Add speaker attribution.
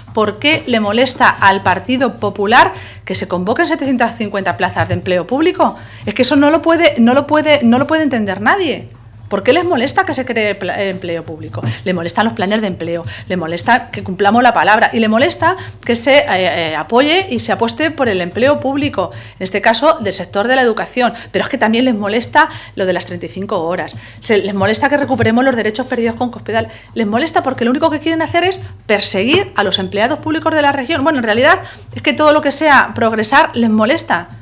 Speaker 1: ¿Por qué le molesta al Partido Popular que se convoquen 750 plazas de empleo público? Es que eso no lo puede entender nadie. ¿Por qué les molesta que se cree empleo público? Le molestan los planes de empleo, le molesta que cumplamos la palabra y le molesta que se apoye y se apueste por el empleo público, en este caso del sector de la educación, pero es que también les molesta lo de las 35 horas, les molesta que recuperemos los derechos perdidos con Cospedal, les molesta porque lo único que quieren hacer es perseguir a los empleados públicos de la región. Bueno, en realidad es que todo lo que sea progresar les molesta.